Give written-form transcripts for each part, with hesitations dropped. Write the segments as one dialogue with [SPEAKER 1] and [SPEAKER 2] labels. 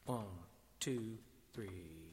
[SPEAKER 1] 1, 2, 3.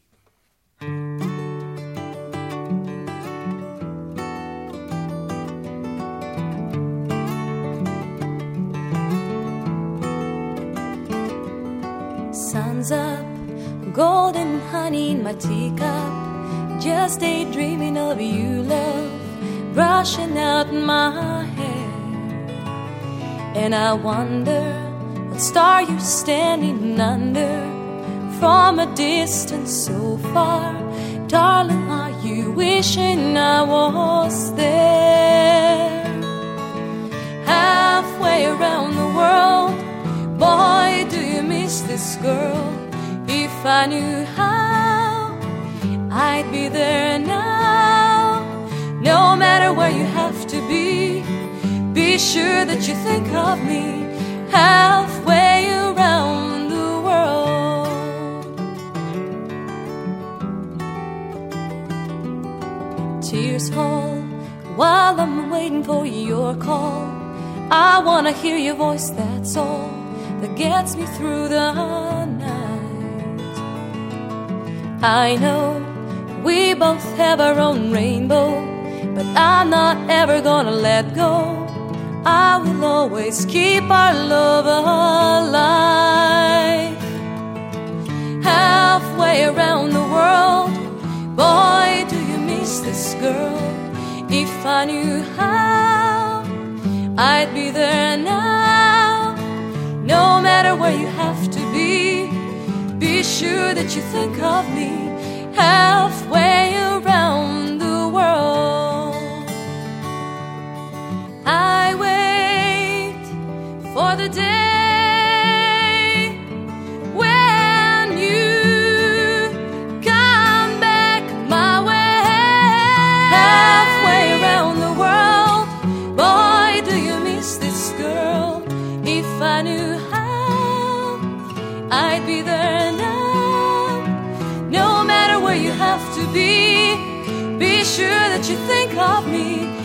[SPEAKER 2] Sun's up, golden honey in my teacup, just daydreaming of you, love, brushing out my hair. And I wonder what star you're standing under from a distance so far. Darling, are you wishing I was there? Halfway around the world, boy, do you miss this girl? If I knew how, I'd be there now. No matter where you have to be sure that you think of me halfway around the world. Tears fall while I'm waiting for your call. I wanna hear your voice, that's all that gets me through the night. I know we both have our own rainbow, but I'm not ever gonna let go. I will always keep our love alive. Halfway around the world, boy, do you miss this girl? If I knew how, I'd be there now. No matter where you have to be sure that you think of me halfway around the world. I wait for the day when you come back my way. Halfway around the world, boy, do you miss this girl? If I knew how, I'd be there now. No matter where you have to be sure that you think of me